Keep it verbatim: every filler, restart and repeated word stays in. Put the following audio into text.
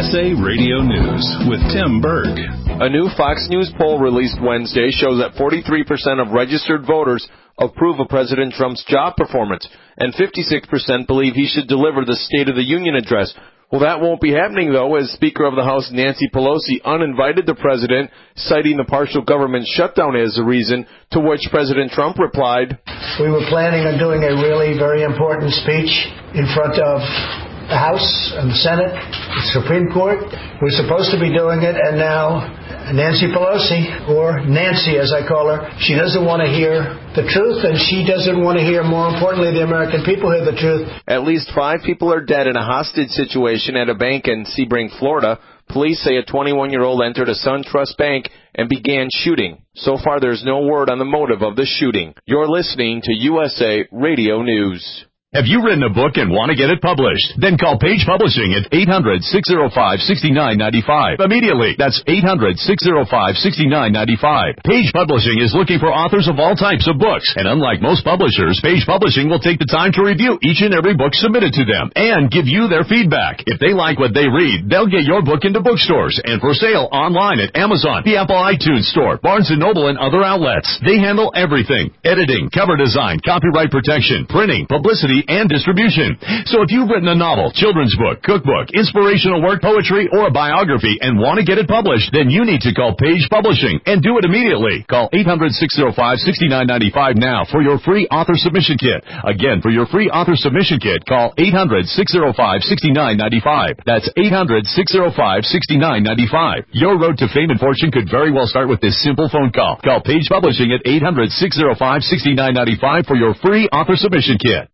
S A Radio News with Tim Berg. A new Fox News poll released Wednesday shows that forty-three percent of registered voters approve of President Trump's job performance, and fifty-six percent believe he should deliver the State of the Union address. Well, that won't be happening, though, as Speaker of the House Nancy Pelosi uninvited the president, citing the partial government shutdown as a reason, to which President Trump replied, "We were planning on doing a really very important speech in front of the House and the Senate, the Supreme Court. We're supposed to be doing it, and now Nancy Pelosi, or Nancy as I call her, she doesn't want to hear the truth, and she doesn't want to hear, more importantly, the American people hear the truth." At least five people are dead in a hostage situation at a bank in Sebring, Florida. Police say a twenty-one-year-old entered a SunTrust bank and began shooting. So far, there's no word on the motive of the shooting. You're listening to U S A Radio News. Have you written a book and want to get it published? Then call Page Publishing at eight hundred, six oh five, six nine nine five. Immediately. That's eight hundred, six oh five, six nine nine five. Page Publishing is looking for authors of all types of books. And unlike most publishers, Page Publishing will take the time to review each and every book submitted to them and give you their feedback. If they like what they read, they'll get your book into bookstores and for sale online at Amazon, the Apple iTunes Store, Barnes and Noble, and other outlets. They handle everything: editing, cover design, copyright protection, printing, publicity, and distribution. So if you've written a novel, children's book, cookbook, inspirational work, poetry, or a biography and want to get it published, then you need to call Page Publishing and do it immediately. Call eight hundred, six oh five, six nine nine five now for your free author submission kit. Again, for your free author submission kit, call eight hundred, six oh five, six nine nine five. That's eight hundred, six oh five, six nine nine five. Your road to fame and fortune could very well start with this simple phone call. Call Page Publishing at eight hundred, six oh five, six nine nine five for your free author submission kit.